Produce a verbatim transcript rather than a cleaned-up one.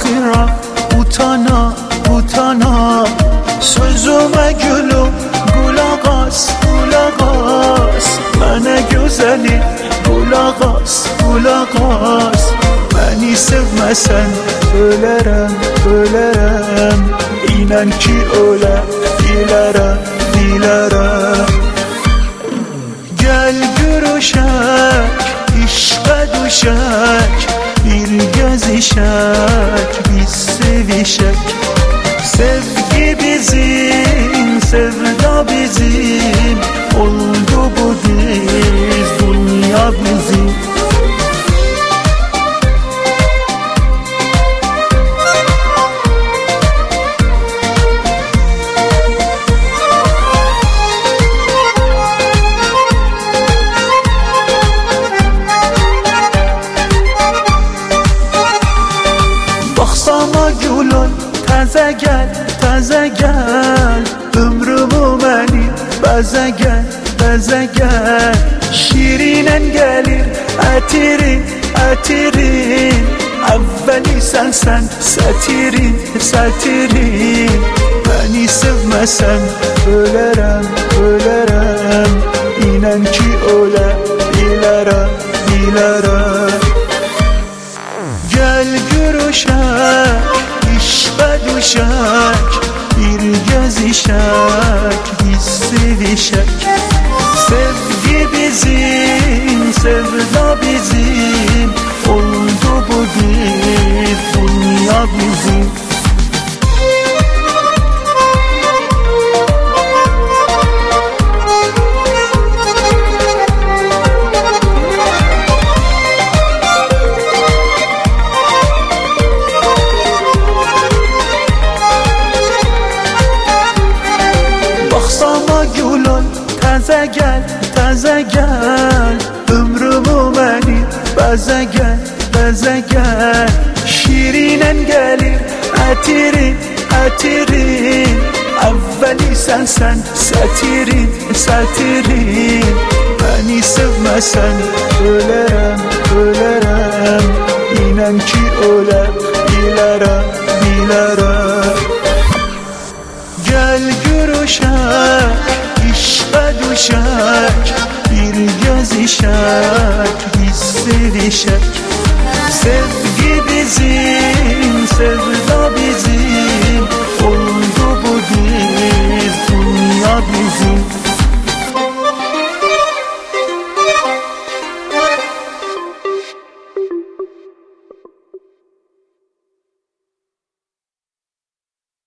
ahira utana utana. Sözüme gülüm kulak as kulak as. Bana güzeli kulak as kulak as. Beni sevmesen ölerem ölerem. İnan ki öyle dilerem dilerem. Gel görüşek, işe düşek, bir gezişek, biz sevişek. Sevgi bizim, sevda bizim, oldu bu biz, dünya bizim. Baksana gülüm təzə gəl, təzə gəl. Ömrümü məni bəzə gəl, bəzə gəl. Şirinən gəlir ətirin, ətirin. Əvvəli sənsən, sətirin, sətirin. Bəni sevməsən ölərəm, ölərəm. İnən ki ölə bilərəm, bilərəm. Gel görüşek, işe düşek, bir gezişek, biz sevişek. Sevgi bizim, sevda bizim, oldu bu bir, dünya bizim. Baksana gülüm təzə gəl, təzə gəl. Ömrümü məni bəzə gəl, bəzə gəl. Şirinən gəlir ətirin, ətirin. Əvvəli sənsən, sətirin, sətirin. Bəni sevməsən ölərəm, ölərəm. İnən ki ölə bilərəm, bilərəm. Gel görüşek, işe düşek, bir gezişek, biz sevişek. Sevgi bizim